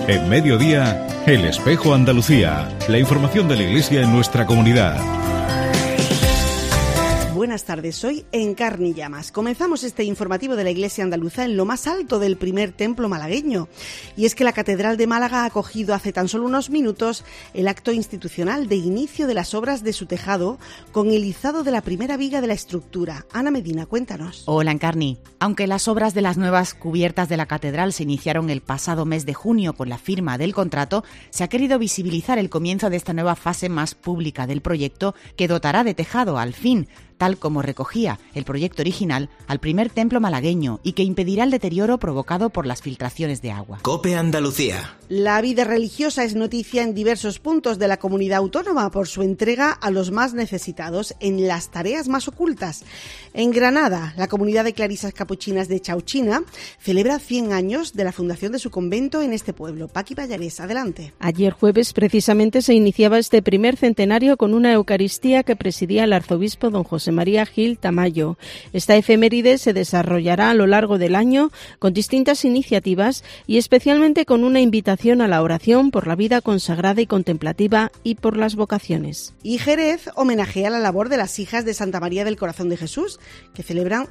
En Mediodía, El Espejo Andalucía. La información de la Iglesia en nuestra comunidad. Buenas tardes, hoy en Carne y Llamas. Comenzamos este informativo de la Iglesia andaluza en lo más alto del primer templo malagueño. Y es que la Catedral de Málaga ha acogido hace tan solo unos minutos el acto institucional de inicio de las obras de su tejado con el izado de la primera viga de la estructura. Ana Medina, cuéntanos. Hola, Encarni. Aunque las obras de las nuevas cubiertas de la Catedral se iniciaron el pasado mes de junio con la firma del contrato, se ha querido visibilizar el comienzo de esta nueva fase más pública del proyecto que dotará de tejado, al fin, tal como recogía el proyecto original, al primer templo malagueño y que impedirá el deterioro provocado por las filtraciones de agua. COPE Andalucía. La vida religiosa es noticia en diversos puntos de la comunidad autónoma por su entrega a los más necesitados en las tareas más ocultas. En Granada, la comunidad de clarisas capuchinas de Chauchina celebra 100 años de la fundación de su convento en este pueblo. Paqui Pallares, adelante. Ayer jueves precisamente se iniciaba este primer centenario con una Eucaristía que presidía el arzobispo don José María Gil Tamayo. Esta efeméride se desarrollará a lo largo del año con distintas iniciativas y especialmente con una invitación a la oración por la vida consagrada y contemplativa y por las vocaciones. Y Jerez homenajea la labor de las hijas de Santa María del Corazón de Jesús, que celebran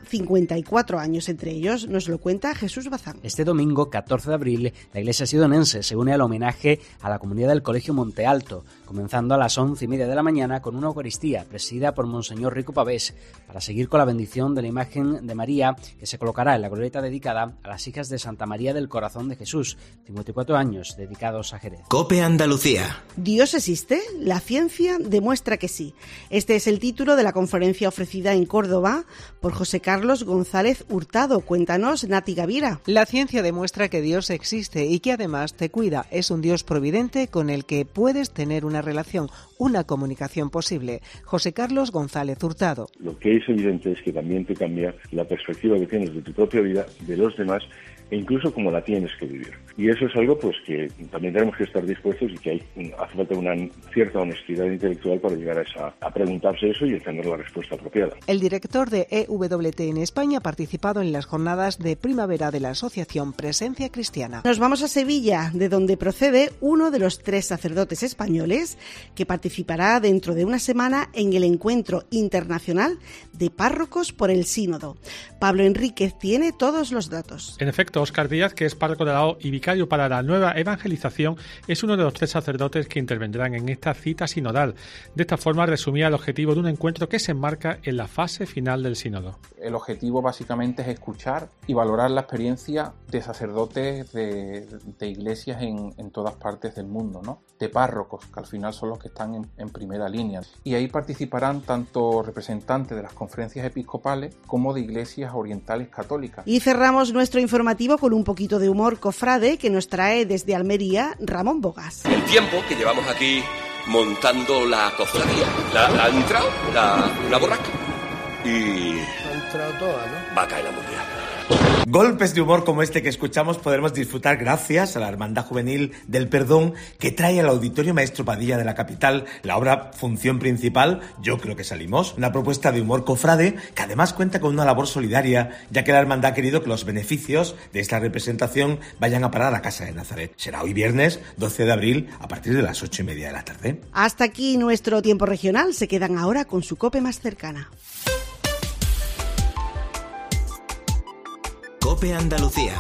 54 años entre ellos. Nos lo cuenta Jesús Bazán. Este domingo, 14 de abril, la Iglesia sidonense se une al homenaje a la comunidad del Colegio Monte Alto, comenzando a las 11:30 de la mañana con una Eucaristía presidida por Monseñor Rico Pavés, para seguir con la bendición de la imagen de María que se colocará en la glorieta dedicada a las hijas de Santa María del Corazón de Jesús, 54 años dedicados a Jerez. COPE Andalucía. ¿Dios existe? La ciencia demuestra que sí. Este es el título de la conferencia ofrecida en Córdoba por José Carlos González Hurtado. Cuéntanos, Nati Gavira. La ciencia demuestra que Dios existe y que además te cuida. Es un Dios providente con el que puedes tener una relación, una comunicación posible. José Carlos González Hurtado. Lo que es evidente es que también te cambia la perspectiva que tienes de tu propia vida, de los demás, e incluso cómo la tienes que vivir. Y eso es algo pues que también tenemos que estar dispuestos y que hace falta una cierta honestidad intelectual para llegar a preguntarse eso y tener la respuesta apropiada. El director de EWT en España ha participado en las jornadas de primavera de la asociación Presencia Cristiana. Nos vamos a Sevilla, de donde procede uno de los 3 sacerdotes españoles que participará dentro de una semana en el encuentro internacional de párrocos por el sínodo. Pablo Enríquez tiene todos los datos. En efecto, Óscar Díaz, que es párroco de la O y vicario para la nueva evangelización, es uno de los 3 sacerdotes que intervendrán en esta cita sinodal. De esta forma resumía el objetivo de un encuentro que se enmarca en la fase final del sínodo. El objetivo básicamente es escuchar y valorar la experiencia de sacerdotes de iglesias en todas partes del mundo, ¿no? De párrocos, que al final son los que están en primera línea. Y ahí participarán tanto representantes de las conferencias episcopales como de iglesias orientales católicas. Y cerramos nuestro informativo con un poquito de humor cofrade que nos trae desde Almería Ramón Bogas. El tiempo que llevamos aquí montando la cofradía, la han entrado, la borraca y... Ha entrado toda, ¿no? Va a caer la murria. Golpes de humor como este que escuchamos podremos disfrutar gracias a la Hermandad Juvenil del Perdón, que trae al Auditorio Maestro Padilla de la capital la obra Función Principal, Yo creo que salimos, una propuesta de humor cofrade que además cuenta con una labor solidaria, ya que la Hermandad ha querido que los beneficios de esta representación vayan a parar a la Casa de Nazaret. Será hoy viernes 12 de abril a partir de las 8:30 de la tarde. Hasta aquí nuestro tiempo regional. Se quedan ahora con su COPE más cercana. COPE Andalucía.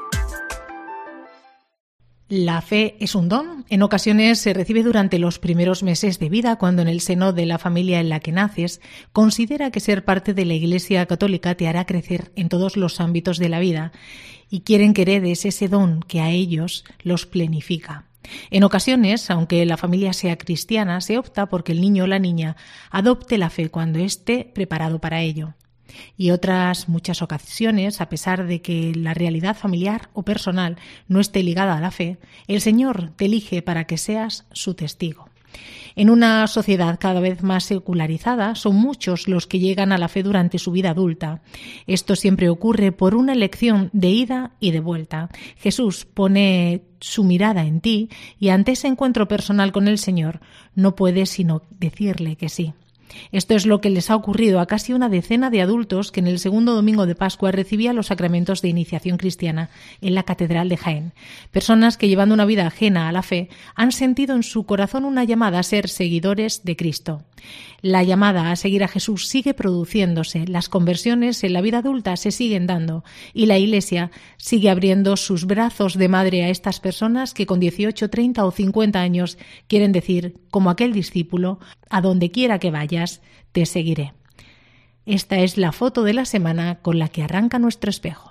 La fe es un don. En ocasiones se recibe durante los primeros meses de vida, cuando en el seno de la familia en la que naces considera que ser parte de la Iglesia Católica te hará crecer en todos los ámbitos de la vida y quieren que heredes ese don que a ellos los plenifica. En ocasiones, aunque la familia sea cristiana, se opta porque el niño o la niña adopte la fe cuando esté preparado para ello. Y otras muchas ocasiones, a pesar de que la realidad familiar o personal no esté ligada a la fe, el Señor te elige para que seas su testigo. En una sociedad cada vez más secularizada, son muchos los que llegan a la fe durante su vida adulta. Esto siempre ocurre por una elección de ida y de vuelta. Jesús pone su mirada en ti y ante ese encuentro personal con el Señor no puedes sino decirle que sí. Esto es lo que les ha ocurrido a casi una decena de adultos que en el segundo domingo de Pascua recibían los sacramentos de iniciación cristiana en la Catedral de Jaén. Personas que, llevando una vida ajena a la fe, han sentido en su corazón una llamada a ser seguidores de Cristo. La llamada a seguir a Jesús sigue produciéndose, las conversiones en la vida adulta se siguen dando y la Iglesia sigue abriendo sus brazos de madre a estas personas que con 18, 30 o 50 años quieren decir, como aquel discípulo, a donde quiera que vayas, te seguiré. Esta es la foto de la semana con la que arranca nuestro espejo.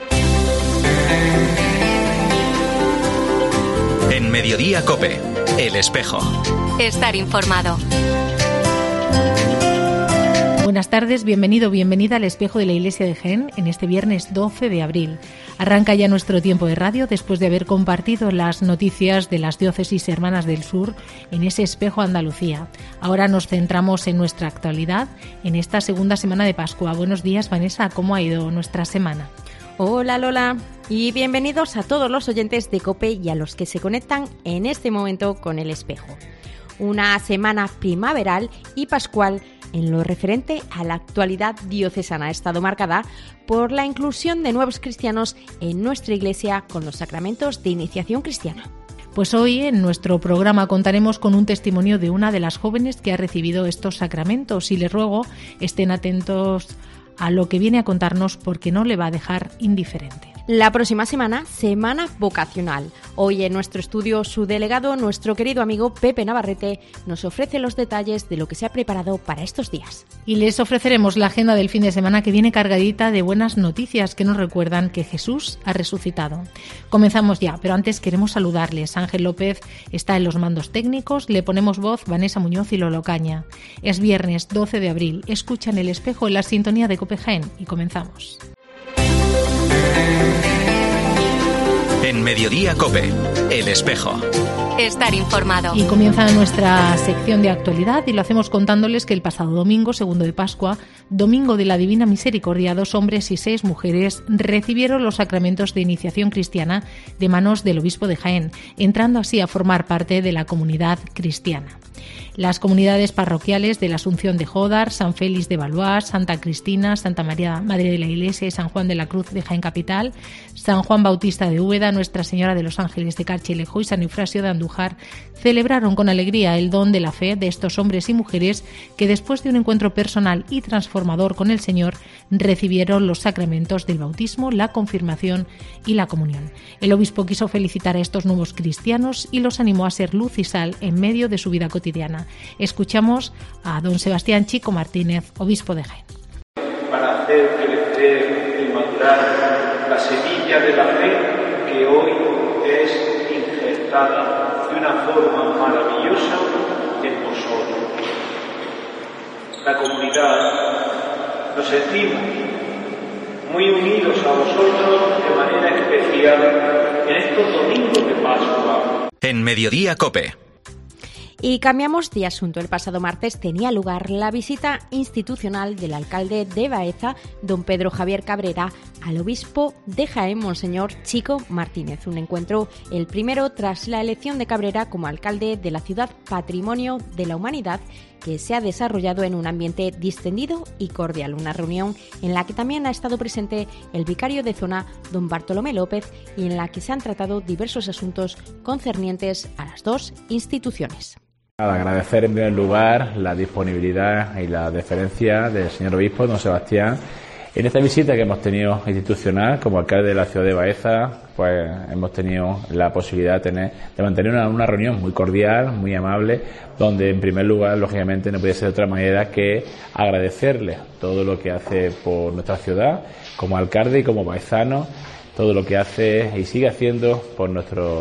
En Mediodía COPE, El Espejo. Estar informado. Buenas tardes, bienvenido, bienvenida al Espejo de la Iglesia de Jaén en este viernes 12 de abril. Arranca ya nuestro tiempo de radio después de haber compartido las noticias de las diócesis hermanas del sur en ese Espejo Andalucía. Ahora nos centramos en nuestra actualidad en esta segunda semana de Pascua. Buenos días, Vanessa, ¿cómo ha ido nuestra semana? Hola Lola y bienvenidos a todos los oyentes de COPE y a los que se conectan en este momento con el Espejo. Una semana primaveral y pascual en lo referente a la actualidad diocesana ha estado marcada por la inclusión de nuevos cristianos en nuestra Iglesia con los sacramentos de iniciación cristiana. Pues hoy en nuestro programa contaremos con un testimonio de una de las jóvenes que ha recibido estos sacramentos y les ruego estén atentos a lo que viene a contarnos porque no le va a dejar indiferente. La próxima semana, semana vocacional. Hoy en nuestro estudio, su delegado, nuestro querido amigo Pepe Navarrete, nos ofrece los detalles de lo que se ha preparado para estos días. Y les ofreceremos la agenda del fin de semana que viene cargadita de buenas noticias que nos recuerdan que Jesús ha resucitado. Comenzamos ya, pero antes queremos saludarles. Ángel López está en los mandos técnicos, le ponemos voz Vanessa Muñoz y Lolo Caña. Es viernes 12 de abril, escuchan El Espejo en la sintonía de COPE Jaén y comenzamos. En Mediodía COPE, El Espejo. Estar informado. Y comienza nuestra sección de actualidad y lo hacemos contándoles que el pasado domingo, segundo de Pascua, domingo de la Divina Misericordia, 2 hombres y 6 mujeres recibieron los sacramentos de iniciación cristiana de manos del obispo de Jaén, entrando así a formar parte de la comunidad cristiana. Las comunidades parroquiales de la Asunción de Jódar, San Félix de Valois, Santa Cristina, Santa María Madre de la Iglesia y San Juan de la Cruz de Jaén Capital, San Juan Bautista de Úbeda, Nuestra Señora de los Ángeles de Carchilejo y San Eufrasio de Andújar celebraron con alegría el don de la fe de estos hombres y mujeres que después de un encuentro personal y transformador con el Señor recibieron los sacramentos del bautismo, la confirmación y la comunión. El obispo quiso felicitar a estos nuevos cristianos y los animó a ser luz y sal en medio de su vida cotidiana. Escuchamos a don Sebastián Chico Martínez, obispo de Jaén. Para hacer crecer y madurar la semilla de la fe que hoy es injertada de una forma maravillosa en vosotros. La comunidad nos sentimos muy unidos a vosotros de manera especial en estos domingos de Pascua. En Mediodía COPE. Y cambiamos de asunto. El pasado martes tenía lugar la visita institucional del alcalde de Baeza, don Pedro Javier Cabrera, al obispo de Jaén, monseñor Chico Martínez. Un encuentro, el primero tras la elección de Cabrera como alcalde de la ciudad Patrimonio de la Humanidad, que se ha desarrollado en un ambiente distendido y cordial. Una reunión en la que también ha estado presente el vicario de zona, don Bartolomé López, y en la que se han tratado diversos asuntos concernientes a las dos instituciones. Agradecer en primer lugar la disponibilidad y la deferencia del señor obispo, don Sebastián, en esta visita que hemos tenido institucional como alcalde de la ciudad de Baeza. Pues hemos tenido la posibilidad de mantener una reunión muy cordial, muy amable, donde en primer lugar, lógicamente, no podía ser de otra manera que agradecerle todo lo que hace por nuestra ciudad, como alcalde y como baezano, todo lo que hace y sigue haciendo por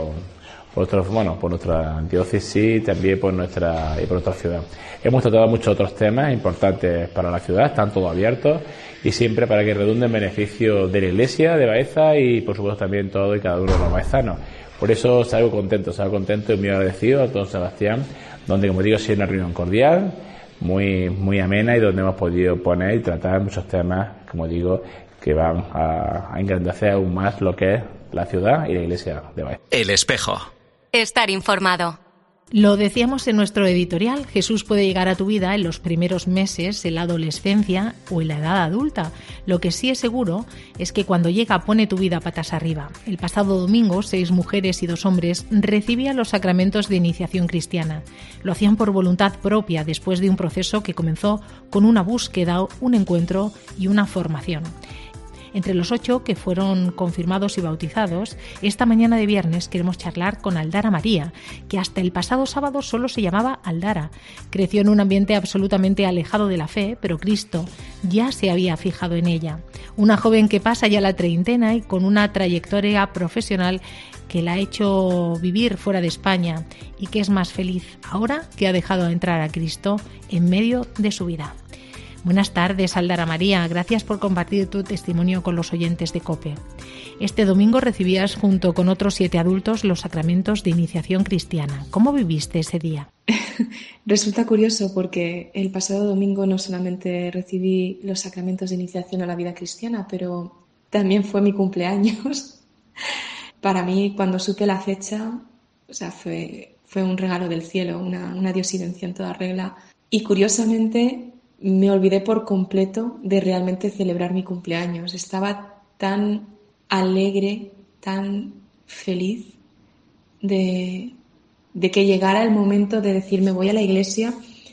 nuestra diócesis, también por nuestra ciudad. Hemos tratado muchos otros temas importantes para la ciudad, están todos abiertos y siempre para que redunde en beneficio de la Iglesia de Baeza y por supuesto también todo y cada uno de los baezanos. Por eso salgo contento y muy agradecido a don Sebastián, donde, como digo, ha sido una reunión cordial, muy amena y donde hemos podido poner y tratar muchos temas, como digo, que van a engrandecer aún más lo que es la ciudad y la Iglesia de Baeza. El Espejo. Estar informado. Lo decíamos en nuestro editorial, Jesús puede llegar a tu vida en los primeros meses, en la adolescencia o en la edad adulta. Lo que sí es seguro es que cuando llega pone tu vida patas arriba. El pasado domingo, 6 mujeres y 2 hombres recibían los sacramentos de iniciación cristiana. Lo hacían por voluntad propia después de un proceso que comenzó con una búsqueda, un encuentro y una formación. Entre los 8 que fueron confirmados y bautizados, esta mañana de viernes queremos charlar con Aldara María, que hasta el pasado sábado solo se llamaba Aldara. Creció en un ambiente absolutamente alejado de la fe, pero Cristo ya se había fijado en ella. Una joven que pasa ya la treintena y con una trayectoria profesional que la ha hecho vivir fuera de España y que es más feliz ahora que ha dejado entrar a Cristo en medio de su vida. Buenas tardes, Aldara María. Gracias por compartir tu testimonio con los oyentes de COPE. Este domingo recibías junto con otros 7 adultos los sacramentos de iniciación cristiana. ¿Cómo viviste ese día? Resulta curioso porque el pasado domingo no solamente recibí los sacramentos de iniciación a la vida cristiana, pero también fue mi cumpleaños. Para mí, cuando supe la fecha, fue un regalo del cielo, una diosidencia en toda regla. Y curiosamente me olvidé por completo de realmente celebrar mi cumpleaños. Estaba tan alegre, tan feliz de que llegara el momento de decirme voy a la iglesia,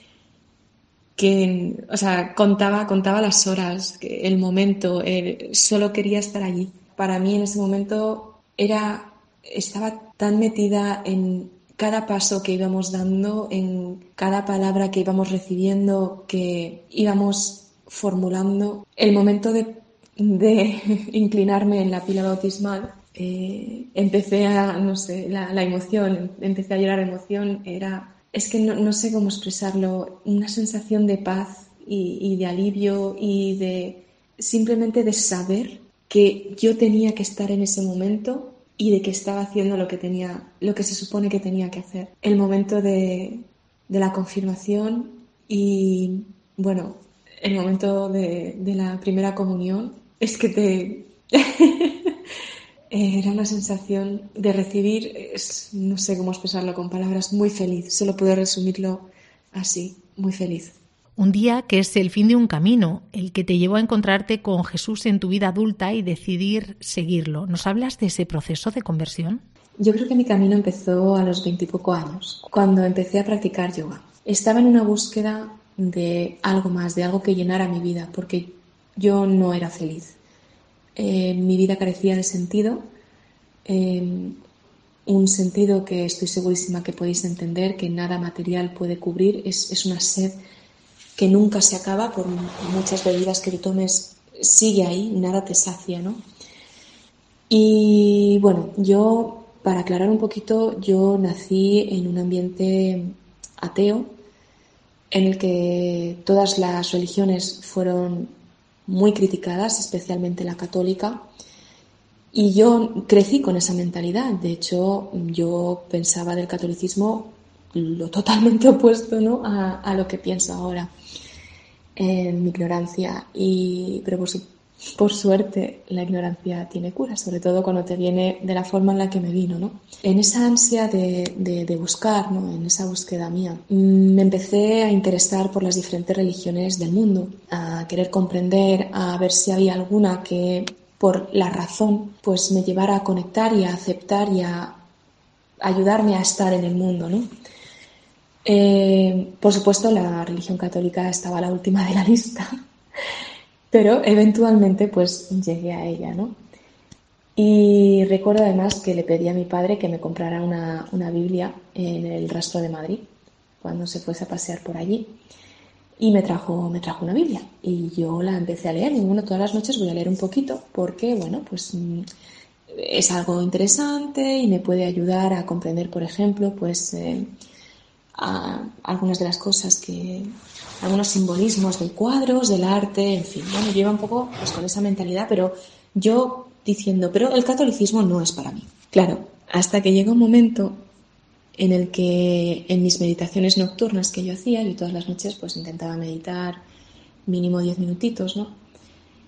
que contaba las horas, el momento, solo quería estar allí. Para mí en ese momento estaba tan metida en cada paso que íbamos dando, en cada palabra que íbamos recibiendo, que íbamos formulando. El momento de inclinarme en la pila bautismal, empecé la emoción, empecé a llorar emoción. Es que no sé cómo expresarlo, una sensación de paz y de alivio y simplemente de saber que yo tenía que estar en ese momento y de que estaba haciendo lo que se supone que tenía que hacer. El momento de la confirmación y, bueno, el momento de la primera comunión, es que era una sensación de recibir, no sé cómo expresarlo con palabras, muy feliz. Solo puedo resumirlo así, muy feliz. Un día que es el fin de un camino, el que te llevó a encontrarte con Jesús en tu vida adulta y decidir seguirlo. ¿Nos hablas de ese proceso de conversión? Yo creo que mi camino empezó a los 20 y poco años, cuando empecé a practicar yoga. Estaba en una búsqueda de algo más, de algo que llenara mi vida, porque yo no era feliz. Mi vida carecía de sentido, un sentido que estoy segurísima que podéis entender, que nada material puede cubrir. Es una sed que nunca se acaba, por muchas bebidas que tú tomes, sigue ahí, nada te sacia, ¿no? Y bueno, yo, para aclarar un poquito, yo nací en un ambiente ateo, en el que todas las religiones fueron muy criticadas, especialmente la católica, y yo crecí con esa mentalidad. De hecho, yo pensaba del catolicismo lo totalmente opuesto, ¿no?, a lo que pienso ahora, en mi ignorancia. Pero por suerte la ignorancia tiene cura, sobre todo cuando te viene de la forma en la que me vino, ¿no? En esa ansia de buscar, ¿no?, en esa búsqueda mía, me empecé a interesar por las diferentes religiones del mundo, a querer comprender, a ver si había alguna que por la razón pues me llevara a conectar y a aceptar y a ayudarme a estar en el mundo, ¿no? Por supuesto, la religión católica estaba a la última de la lista, pero eventualmente pues llegué a ella, ¿no? Y recuerdo además que le pedí a mi padre que me comprara una Biblia en el Rastro de Madrid cuando se fuese a pasear por allí, y me trajo una Biblia y yo la empecé a leer. Y bueno, todas las noches voy a leer un poquito porque, bueno, pues es algo interesante y me puede ayudar a comprender, por ejemplo, pues algunas de las cosas algunos simbolismos de cuadros, del arte, en fin. Bueno, yo iba un poco pues con esa mentalidad, pero yo diciendo, pero el catolicismo no es para mí. Claro, hasta que llega un momento en el que en mis meditaciones nocturnas que yo hacía, yo todas las noches pues intentaba meditar mínimo 10 minutitos, ¿no?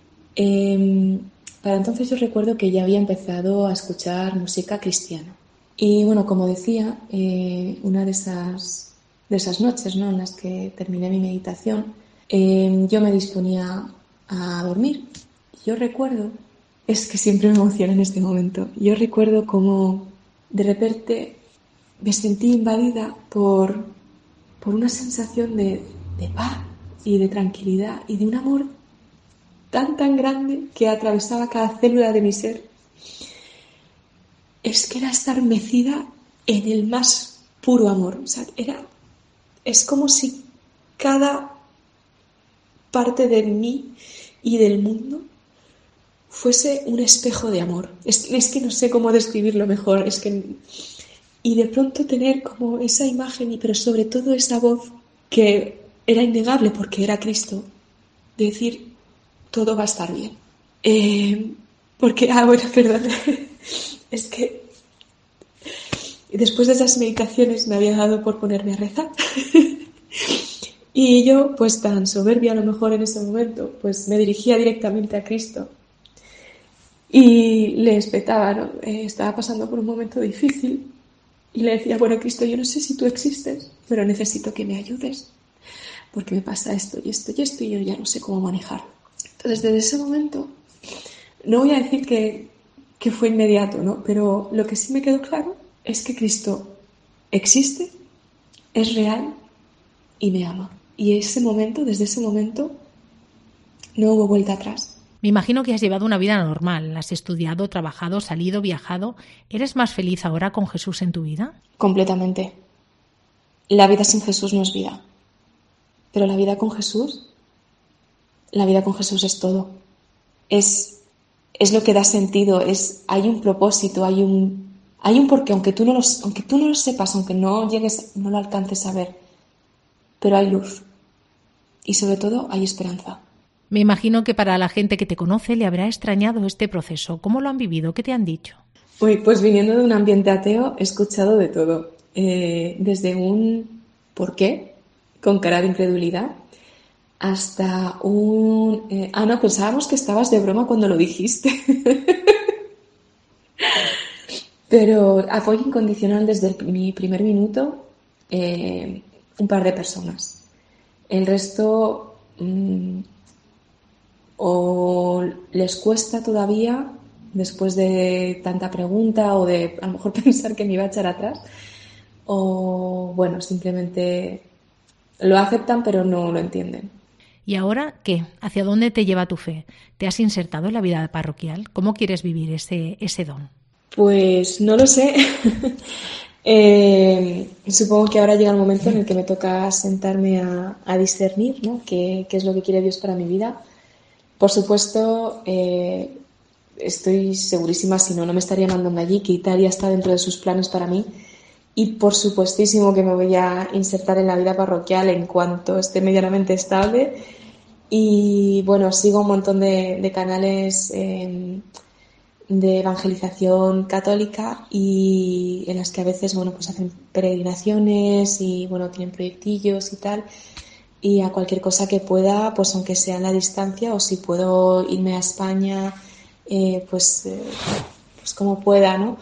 Para entonces yo recuerdo que ya había empezado a escuchar música cristiana. Y bueno, como decía, una de esas noches, ¿no?, en las que terminé mi meditación, yo me disponía a dormir. Yo recuerdo, es que siempre me emociona en este momento, yo recuerdo cómo de repente me sentí invadida por una sensación de paz y de tranquilidad y de un amor tan grande que atravesaba cada célula de mi ser. Es que era estar mecida en el más puro amor. O sea, es como si cada parte de mí y del mundo fuese un espejo de amor. Es que no sé cómo describirlo mejor. Y de pronto tener como esa imagen, pero sobre todo esa voz que era innegable porque era Cristo, de decir, todo va a estar bien. Perdón. Es que después de esas meditaciones me había dado por ponerme a rezar. Y yo, pues tan soberbia a lo mejor en ese momento, pues me dirigía directamente a Cristo. Y le espetaba, ¿no? Estaba pasando por un momento difícil. Y le decía, bueno, Cristo, yo no sé si tú existes, pero necesito que me ayudes. Porque me pasa esto y esto y esto y yo ya no sé cómo manejarlo. Entonces, desde ese momento, no voy a decir que fue inmediato, ¿no? Pero lo que sí me quedó claro es que Cristo existe, es real y me ama. Y desde ese momento, no hubo vuelta atrás. Me imagino que has llevado una vida normal. Has estudiado, trabajado, salido, viajado. ¿Eres más feliz ahora con Jesús en tu vida? Completamente. La vida sin Jesús no es vida. Pero la vida con Jesús es todo. Es lo que da sentido. Hay un propósito, hay un porqué, aunque tú no lo sepas, aunque no lo alcances a ver. Pero hay luz. Y sobre todo hay esperanza. Me imagino que para la gente que te conoce le habrá extrañado este proceso. ¿Cómo lo han vivido? ¿Qué te han dicho? Pues viniendo de un ambiente ateo he escuchado de todo. Desde un ¿por qué?, con cara de incredulidad, hasta un no, pensábamos que estabas de broma cuando lo dijiste. Pero apoyo incondicional desde mi primer minuto, un par de personas. El resto o les cuesta todavía, después de tanta pregunta o de a lo mejor pensar que me iba a echar atrás, o bueno, simplemente lo aceptan pero no lo entienden. ¿Y ahora qué? ¿Hacia dónde te lleva tu fe? ¿Te has insertado en la vida parroquial? ¿Cómo quieres vivir ese don? Pues no lo sé. Supongo que ahora llega el momento en el que me toca sentarme a discernir, ¿no?, qué es lo que quiere Dios para mi vida. Por supuesto, estoy segurísima, si no me estaría mandando allí, que Italia está dentro de sus planes para mí. Y por supuestísimo que me voy a insertar en la vida parroquial en cuanto esté medianamente estable. Y bueno, sigo un montón de canales de evangelización católica y en las que a veces, bueno, pues hacen peregrinaciones y bueno, tienen proyectillos y tal. Y a cualquier cosa que pueda, pues aunque sea en la distancia, o si puedo irme a España, pues como pueda, ¿no?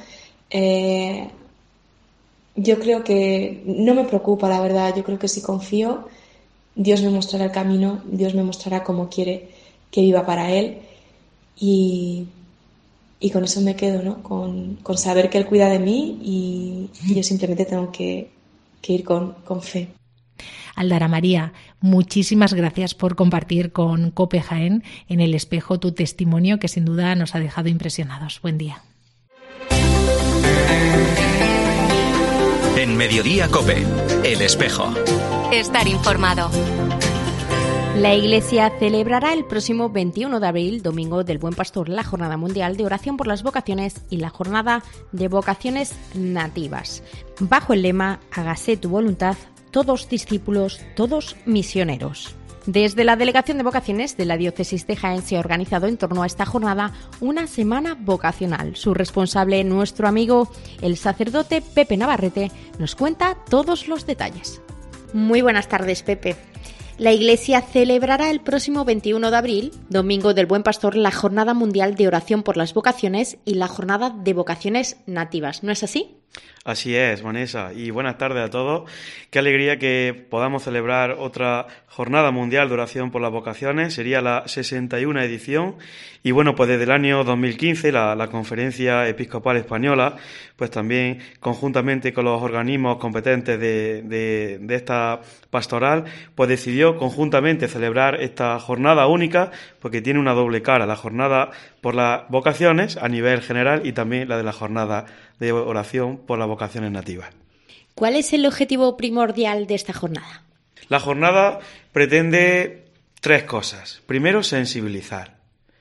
Yo creo que no me preocupa, la verdad. Yo creo que si confío, Dios me mostrará el camino, Dios me mostrará cómo quiere que viva para Él. Y con eso me quedo, ¿no? Con saber que Él cuida de mí y yo simplemente tengo que ir con fe. Aldara María, muchísimas gracias por compartir con COPE Jaén en El Espejo tu testimonio, que sin duda nos ha dejado impresionados. Buen día. En Mediodía COPE, El Espejo. Estar informado. La Iglesia celebrará el próximo 21 de abril, Domingo del Buen Pastor, la Jornada Mundial de Oración por las Vocaciones y la Jornada de Vocaciones Nativas, bajo el lema Hágase tu voluntad, todos discípulos, todos misioneros. Desde la Delegación de Vocaciones de la Diócesis de Jaén se ha organizado en torno a esta jornada una semana vocacional. Su responsable, nuestro amigo, el sacerdote Pepe Navarrete, nos cuenta todos los detalles. Muy buenas tardes, Pepe. La Iglesia celebrará el próximo 21 de abril, Domingo del Buen Pastor, la Jornada Mundial de Oración por las Vocaciones y la Jornada de Vocaciones Nativas. ¿No es así? Así es, Vanessa, y buenas tardes a todos. Qué alegría que podamos celebrar otra Jornada Mundial de Oración por las Vocaciones. Sería la 61 edición. Y bueno, pues desde el año 2015 la Conferencia Episcopal Española, pues también conjuntamente con los organismos competentes de esta pastoral, pues decidió conjuntamente celebrar esta jornada única, porque tiene una doble cara, la jornada por las vocaciones a nivel general y también la de la jornada de oración por las vocaciones nativas. ¿Cuál es el objetivo primordial de esta jornada? La jornada pretende 3 cosas. Primero, sensibilizar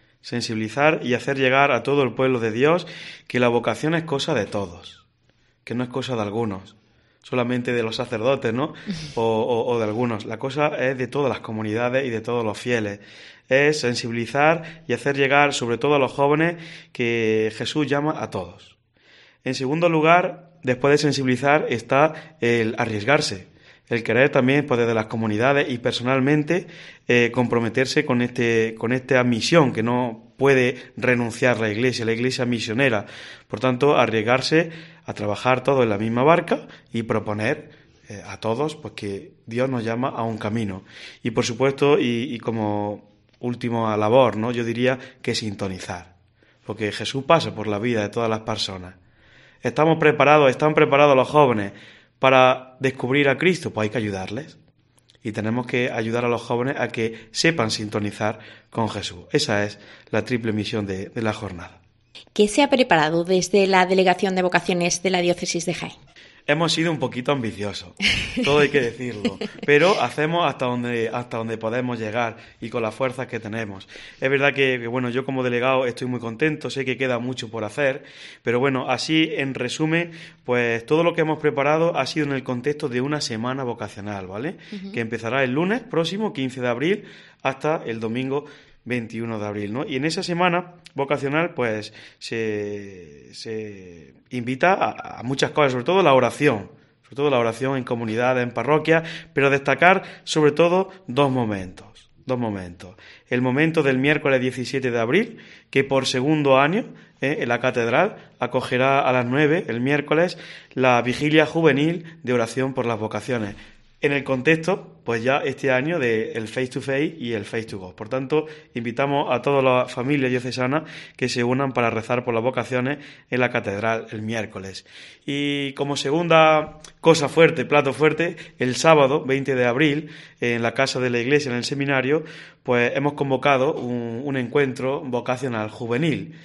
y hacer llegar a todo el pueblo de Dios que la vocación es cosa de todos, que no es cosa de algunos, solamente de los sacerdotes, ¿no? o de algunos. La cosa es de todas las comunidades y de todos los fieles. Es sensibilizar y hacer llegar, sobre todo a los jóvenes, que Jesús llama a todos. En segundo lugar, después de sensibilizar, está el arriesgarse, el querer también, pues desde las comunidades y personalmente, comprometerse con esta misión que no puede renunciar la Iglesia misionera. Por tanto, arriesgarse a trabajar todos en la misma barca y proponer a todos pues que Dios nos llama a un camino. Y por supuesto, y como última labor, ¿no? Yo diría que sintonizar, porque Jesús pasa por la vida de todas las personas. ¿Están preparados los jóvenes para descubrir a Cristo? Pues hay que ayudarles. Y tenemos que ayudar a los jóvenes a que sepan sintonizar con Jesús. Esa es la triple misión de la jornada. ¿Qué se ha preparado desde la Delegación de Vocaciones de la Diócesis de Jaén? Hemos sido un poquito ambiciosos, todo hay que decirlo, pero hacemos hasta donde podemos llegar y con las fuerzas que tenemos. Es verdad que bueno, yo como delegado estoy muy contento, sé que queda mucho por hacer, pero bueno, así en resumen, pues todo lo que hemos preparado ha sido en el contexto de una semana vocacional, ¿vale? Uh-huh. Que empezará el lunes próximo, 15 de abril, hasta el domingo 21 de abril, ¿no? Y en esa semana vocacional, pues, se invita a muchas cosas, sobre todo la oración en comunidades, en parroquias, pero destacar sobre todo dos momentos. El momento del miércoles 17 de abril, que por segundo año, en la catedral, acogerá a las 9, el miércoles, la vigilia juvenil de oración por las vocaciones. En el contexto, pues ya este año del Face to Face y el Face to Go. Por tanto, invitamos a todas las familias diocesanas que se unan para rezar por las vocaciones en la catedral el miércoles. Y como segunda cosa fuerte, plato fuerte, el sábado 20 de abril, en la casa de la iglesia, en el seminario, pues hemos convocado un encuentro vocacional juvenil.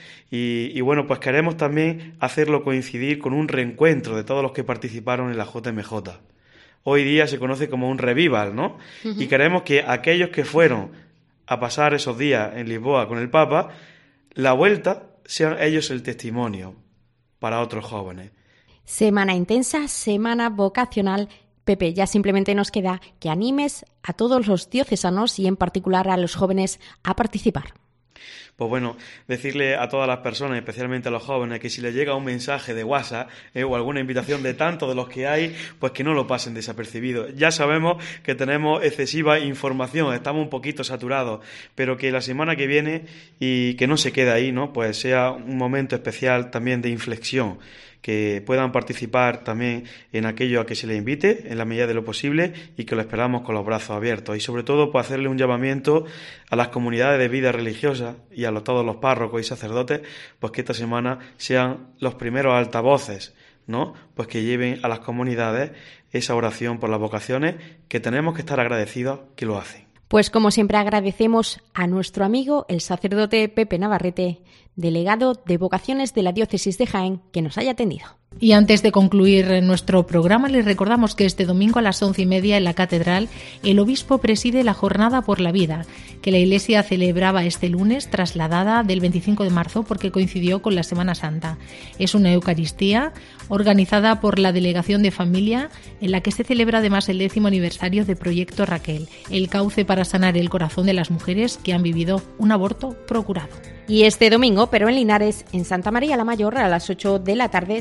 Y bueno, pues queremos también hacerlo coincidir con un reencuentro de todos los que participaron en la JMJ. Hoy día se conoce como un revival, ¿no? Uh-huh. Y queremos que aquellos que fueron a pasar esos días en Lisboa con el Papa, la vuelta sean ellos el testimonio para otros jóvenes. Semana intensa, semana vocacional. Pepe, ya simplemente nos queda que animes a todos los diocesanos y en particular a los jóvenes a participar. Pues bueno, decirle a todas las personas, especialmente a los jóvenes, que si les llega un mensaje de WhatsApp o alguna invitación de tantos de los que hay, pues que no lo pasen desapercibido. Ya sabemos que tenemos excesiva información, estamos un poquito saturados, pero que la semana que viene, y que no se quede ahí, ¿no? Pues sea un momento especial también de inflexión, que puedan participar también en aquello a que se les invite en la medida de lo posible y que lo esperamos con los brazos abiertos. Y sobre todo, pues hacerle un llamamiento a las comunidades de vida religiosa y a todos los párrocos y sacerdotes, pues que esta semana sean los primeros altavoces, ¿no? Pues que lleven a las comunidades esa oración por las vocaciones, que tenemos que estar agradecidos que lo hacen. Pues como siempre agradecemos a nuestro amigo el sacerdote Pepe Navarrete, delegado de vocaciones de la Diócesis de Jaén, que nos haya atendido. Y antes de concluir nuestro programa, les recordamos que este domingo a las 11:30 en la Catedral el obispo preside la Jornada por la Vida, que la Iglesia celebraba este lunes, trasladada del 25 de marzo porque coincidió con la Semana Santa. Es una Eucaristía organizada por la Delegación de Familia, en la que se celebra además el 10º aniversario de Proyecto Raquel, el cauce para sanar el corazón de las mujeres que han vivido un aborto procurado. Y este domingo, pero en Linares, en Santa María la Mayor, a las 8 de la tarde, solemne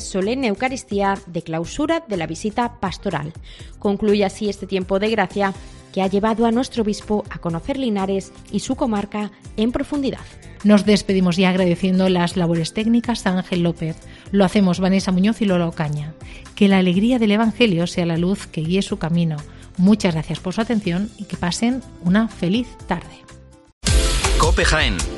Eucaristía de clausura de la visita pastoral. Concluye así este tiempo de gracia que ha llevado a nuestro obispo a conocer Linares y su comarca en profundidad. Nos despedimos ya agradeciendo las labores técnicas a Ángel López. Lo hacemos Vanessa Muñoz y Lola Ocaña. Que la alegría del Evangelio sea la luz que guíe su camino. Muchas gracias por su atención y que pasen una feliz tarde. COPE Jaén.